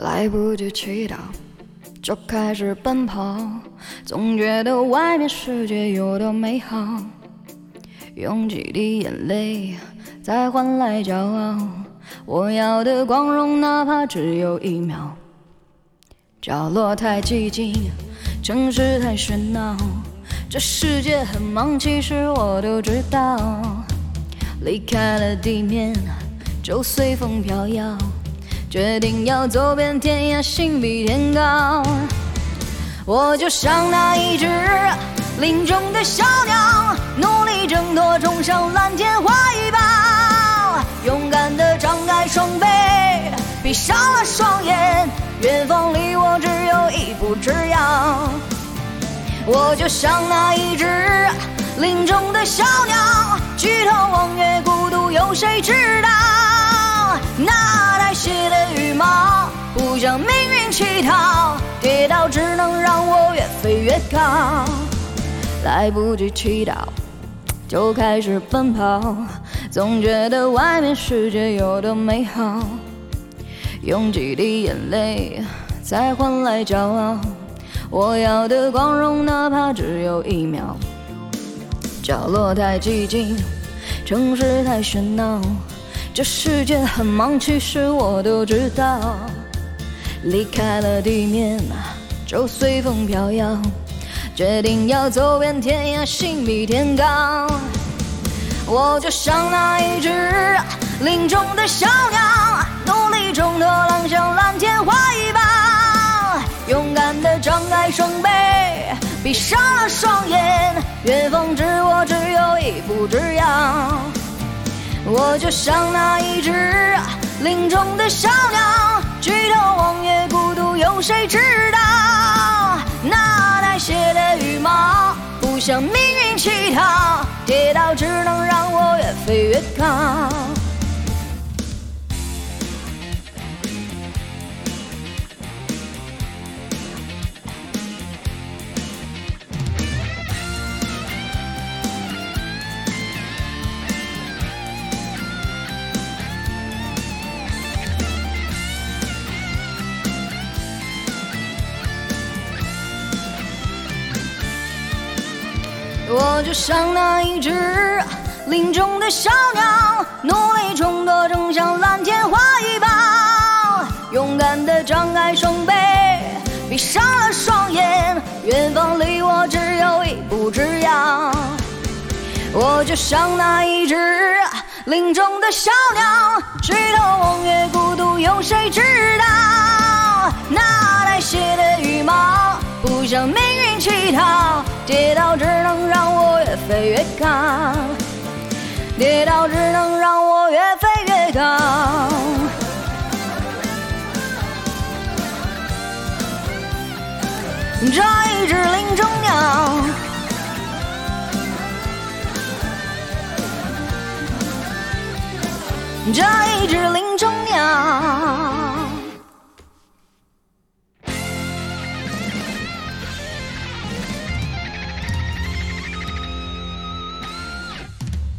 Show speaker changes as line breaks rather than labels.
来不及祈祷，就开始奔跑，总觉得外面世界有多美好，用几滴眼泪再换来骄傲，我要的光荣哪怕只有1秒。角落太寂静，城市太喧闹，这世界很忙，其实我都知道。离开了地面，就随风飘摇，决定要走遍天涯，心比天高。我就像那一只林中的小鸟，努力挣脱，冲上蓝天怀抱，勇敢地张开双臂，闭上了双眼，远方离我只有1步之遥。我就像那一只林中的小鸟，举头望月，孤独有谁知道？那带血的羽毛，不向命运乞讨，跌倒只能让我越飞越高。来不及祈祷，就开始奔跑，总觉得外面世界有多美好，用几滴眼泪再换来骄傲，我要的光荣哪怕只有1秒。角落太寂静，城市太喧闹，这世界很忙，其实我都知道。离开了地面，就随风飘摇，决定要走遍天涯，心比天高。我就像那一只林中的小鸟，努力挣脱，浪向蓝天怀抱，勇敢地张开双臂，闭上了双眼，远方只我只有1步之遥。我就像那一只林中的小鸟，举头望月，孤独有谁知道？那带血的羽毛，不向命运乞讨，跌倒只能让我越飞越高。我就像那一只林中的小鸟，努力冲脱，冲向蓝天怀抱，勇敢地张开双臂，闭上了双眼，远方离我只有1步之遥。我就像那一只林中的小鸟，举头望月，孤独有谁知道？那带血的羽毛，不向命运乞讨，跌倒只能让我越飞越高，跌倒只能让我越飞越高。这一只林中鸟，这一只林中鸟。